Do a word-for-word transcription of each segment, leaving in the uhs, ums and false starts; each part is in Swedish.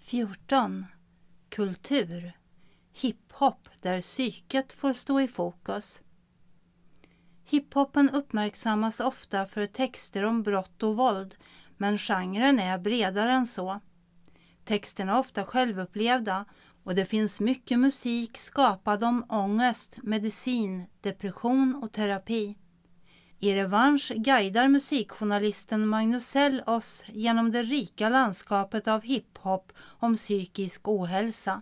fjorton. Kultur. Hiphop där psyket får stå i fokus. Hiphopen uppmärksammas ofta för texter om brott och våld, men genren är bredare än så. Texterna är ofta självupplevda och det finns mycket musik skapad om ångest, medicin, depression och terapi. I revansch guidar musikjournalisten Magnus Zell oss genom det rika landskapet av hiphop om psykisk ohälsa.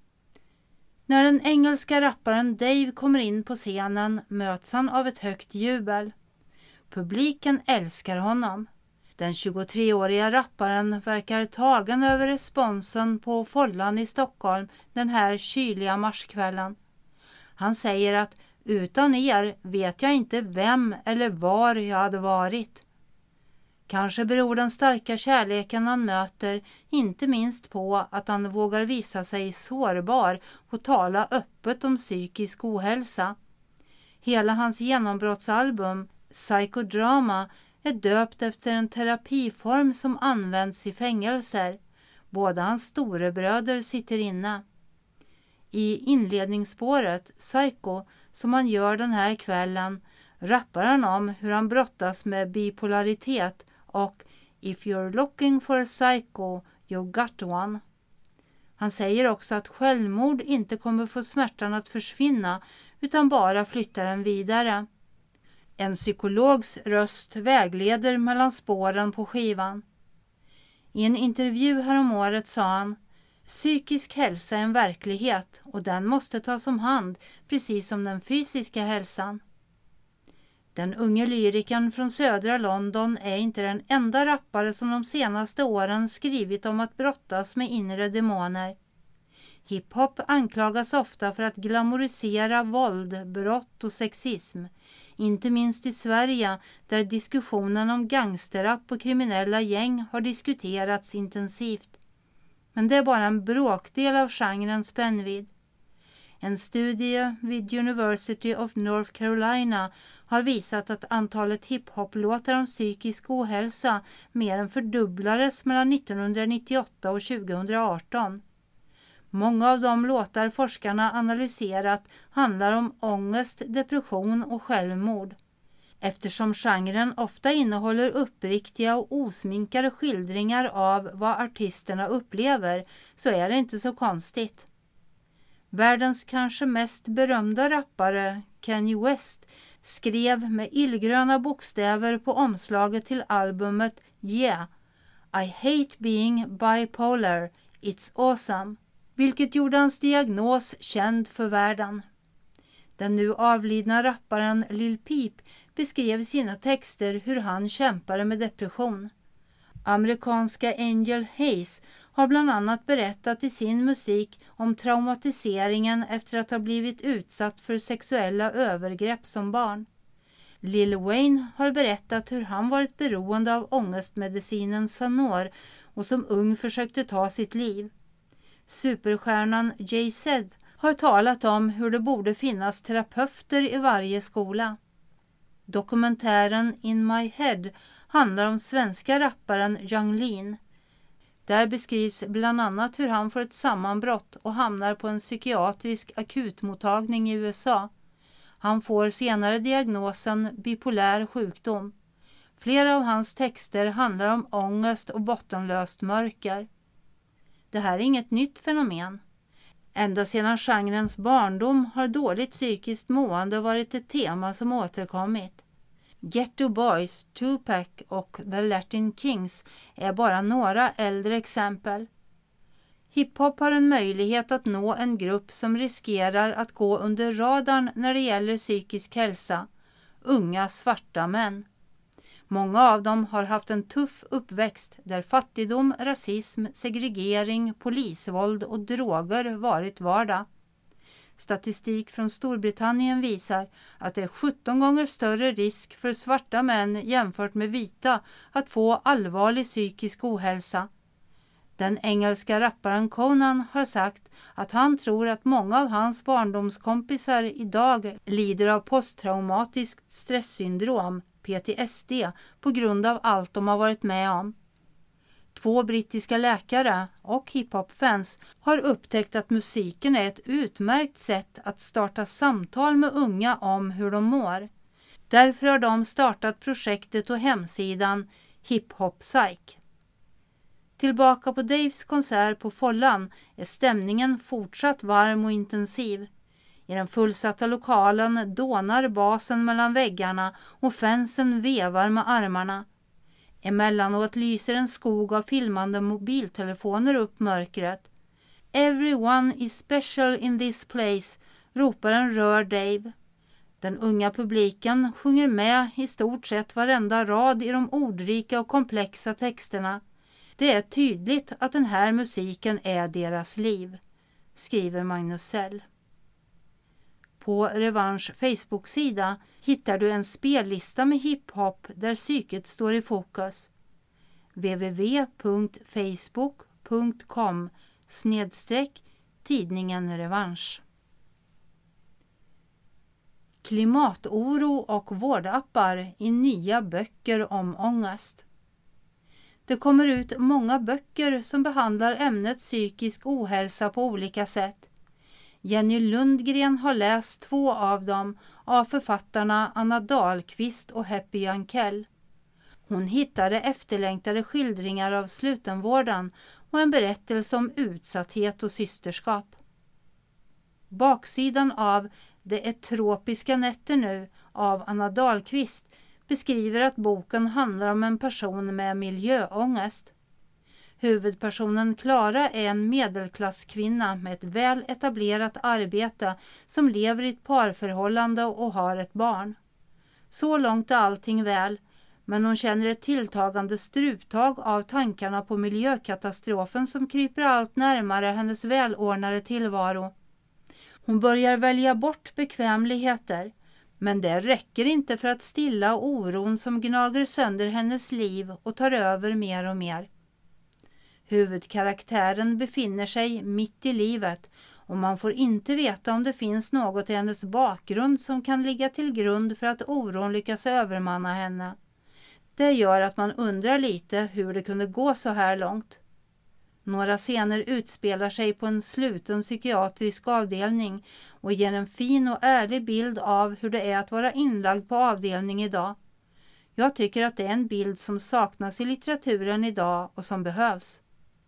När den engelska rapparen Dave kommer in på scenen möts han av ett högt jubel. Publiken älskar honom. Den tjugotreåriga rapparen verkar tagen över responsen på Follan i Stockholm den här kyliga marskvällen. Han säger att utan er vet jag inte vem eller var jag hade varit. Kanske beror den starka kärleken han möter inte minst på att han vågar visa sig sårbar och tala öppet om psykisk ohälsa. Hela hans genombrottsalbum Psychodrama är döpt efter en terapiform som används i fängelser. Båda hans storebröder sitter inne. I inledningsspåret Psycho som han gör den här kvällen rappar han om hur han brottas med bipolaritet och If you're looking for a psycho, you got one. Han säger också att självmord inte kommer få smärtan att försvinna utan bara flytta den vidare. En psykologs röst vägleder mellan spåren på skivan. I en intervju häromåret sa han: psykisk hälsa är en verklighet och den måste tas om hand precis som den fysiska hälsan. Den unge lyrikern från södra London är inte den enda rappare som de senaste åren skrivit om att brottas med inre demoner. Hiphop anklagas ofta för att glamorisera våld, brott och sexism. Inte minst i Sverige där diskussionen om gangsterrapp och kriminella gäng har diskuterats intensivt. Men det är bara en bråkdel av genrens spännvidd. En studie vid University of North Carolina har visat att antalet hiphop-låtar om psykisk ohälsa mer än fördubblades mellan nittonhundranittioåtta och tjugohundraarton. Många av de låtar forskarna analyserat handlar om ångest, depression och självmord. Eftersom genren ofta innehåller uppriktiga och osminkade skildringar av vad artisterna upplever så är det inte så konstigt. Världens kanske mest berömda rappare, Kanye West, skrev med illgröna bokstäver på omslaget till albumet Yeah, I hate being bipolar, it's awesome, vilket gjorde hans diagnos känd för världen. Den nu avlidna rapparen Lil Peep beskrev i sina texter hur han kämpade med depression. Amerikanska Angel Hayes har bland annat berättat i sin musik om traumatiseringen efter att ha blivit utsatt för sexuella övergrepp som barn. Lil Wayne har berättat hur han varit beroende av ångestmedicinen Sanor och som ung försökte ta sitt liv. Superstjärnan Jay-Z har talat om hur det borde finnas terapeuter i varje skola. Dokumentären In My Head handlar om svenska rapparen Yung Lean. Där beskrivs bland annat hur han får ett sammanbrott och hamnar på en psykiatrisk akutmottagning i U S A. Han får senare diagnosen bipolär sjukdom. Flera av hans texter handlar om ångest och bottenlöst mörker. Det här är inget nytt fenomen. Ända sedan genrens barndom har dåligt psykiskt mående varit ett tema som återkommit. Ghetto Boys, Tupac och The Latin Kings är bara några äldre exempel. Hiphop har en möjlighet att nå en grupp som riskerar att gå under radarn när det gäller psykisk hälsa, unga svarta män. Många av dem har haft en tuff uppväxt där fattigdom, rasism, segregering, polisvåld och droger varit vardag. Statistik från Storbritannien visar att det är sjutton gånger större risk för svarta män jämfört med vita att få allvarlig psykisk ohälsa. Den engelska rapparen Conan har sagt att han tror att många av hans barndomskompisar idag lider av posttraumatiskt stresssyndrom, P T S D, på grund av allt de har varit med om. Två brittiska läkare och hiphop-fans har upptäckt att musiken är ett utmärkt sätt att starta samtal med unga om hur de mår. Därför har de startat projektet och hemsidan Hip-Hop Psych. Tillbaka på Daves konsert på Follan är stämningen fortsatt varm och intensiv. I den fullsatta lokalen dånar basen mellan väggarna och fansen vevar med armarna. Emellanåt lyser en skog av filmande mobiltelefoner upp mörkret. "Everyone is special in this place", ropar en rör Dave. Den unga publiken sjunger med i stort sett varenda rad i de ordrika och komplexa texterna. Det är tydligt att den här musiken är deras liv, skriver Magnus Zell. På Revanche Facebook-sida hittar du en spellista med hiphop där psyket står i fokus. w w w punkt facebook punkt com snedstreck tidningen Revanche. Klimatoro och vårdappar i nya böcker om ångest. Det kommer ut många böcker som behandlar ämnet psykisk ohälsa på olika sätt. Jenny Lundgren har läst två av dem av författarna Anna Dahlqvist och Happy Jankell. Hon hittade efterlängtade skildringar av slutenvården och en berättelse om utsatthet och systerskap. Baksidan av Det är tropiska nätter nu av Anna Dahlqvist beskriver att boken handlar om en person med miljöångest. Huvudpersonen Klara är en medelklasskvinna med ett väl etablerat arbete som lever i ett parförhållande och har ett barn. Så långt är allting väl, men hon känner ett tilltagande struptag av tankarna på miljökatastrofen som kryper allt närmare hennes välordnade tillvaro. Hon börjar välja bort bekvämligheter, men det räcker inte för att stilla oron som gnager sönder hennes liv och tar över mer och mer. Huvudkaraktären befinner sig mitt i livet och man får inte veta om det finns något i hennes bakgrund som kan ligga till grund för att oron lyckas övermanna henne. Det gör att man undrar lite hur det kunde gå så här långt. Några scener utspelar sig på en sluten psykiatrisk avdelning och ger en fin och ärlig bild av hur det är att vara inlagd på avdelning idag. Jag tycker att det är en bild som saknas i litteraturen idag och som behövs.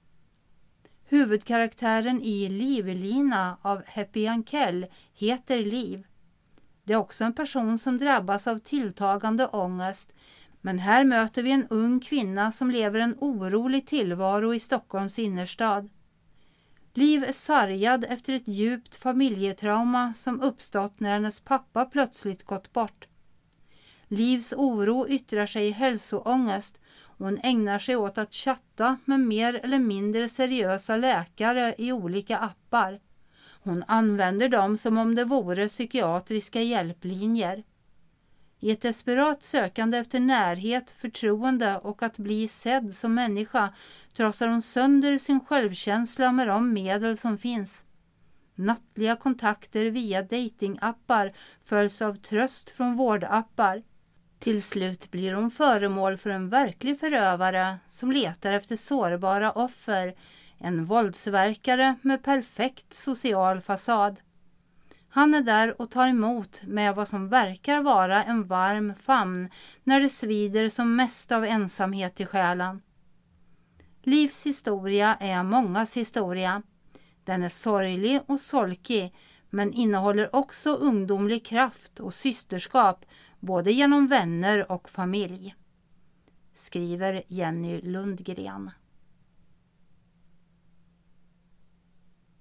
Huvudkaraktären i Livlina av Happy Jankell heter Liv. Det är också en person som drabbas av tilltagande ångest, men här möter vi en ung kvinna som lever en orolig tillvaro i Stockholms innerstad. Liv är sargad efter ett djupt familjetrauma som uppstått när hennes pappa plötsligt gått bort. Livs oro yttrar sig i hälsoångest och hon ägnar sig åt att chatta med mer eller mindre seriösa läkare i olika appar. Hon använder dem som om det vore psykiatriska hjälplinjer. I ett desperat sökande efter närhet, förtroende och att bli sedd som människa trasar hon sönder sin självkänsla med de medel som finns. Nattliga kontakter via datingappar följs av tröst från vårdappar. Till slut blir hon föremål för en verklig förövare som letar efter sårbara offer, en våldsverkare med perfekt social fasad. Han är där och tar emot med vad som verkar vara en varm famn när det svider som mest av ensamhet i själen. Livs historia är mångas historia. Den är sorglig och solkig, men innehåller också ungdomlig kraft och systerskap både genom vänner och familj, skriver Jenny Lundgren.